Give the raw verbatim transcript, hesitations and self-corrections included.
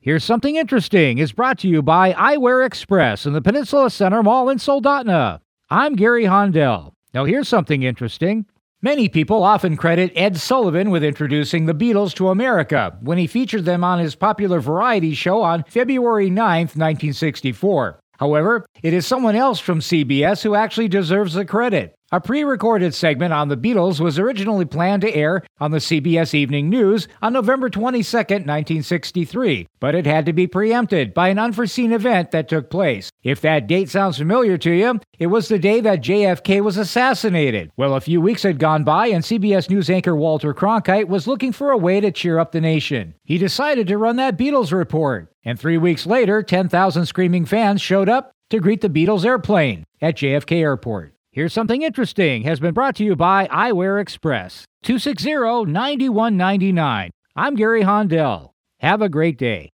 Here's Something Interesting is brought to you by Eyewear Express in the Peninsula Center Mall in Soldotna. I'm Gary Hondell. Now here's something interesting. Many people often credit Ed Sullivan with introducing the Beatles to America when he featured them on his popular variety show on February ninth, nineteen sixty-four. However, it is someone else from C B S who actually deserves the credit. A pre-recorded segment on the Beatles was originally planned to air on the C B S Evening News on November twenty-second, nineteen sixty-three, but it had to be preempted by an unforeseen event that took place. If that date sounds familiar to you, it was the day that J F K was assassinated. Well, a few weeks had gone by and C B S News anchor Walter Cronkite was looking for a way to cheer up the nation. He decided to run that Beatles report, and three weeks later, ten thousand screaming fans showed up to greet the Beatles airplane at J F K Airport. Here's Something Interesting has been brought to you by Eyewear Express, two six zero, nine one nine nine. I'm Gary Hondell. Have a great day.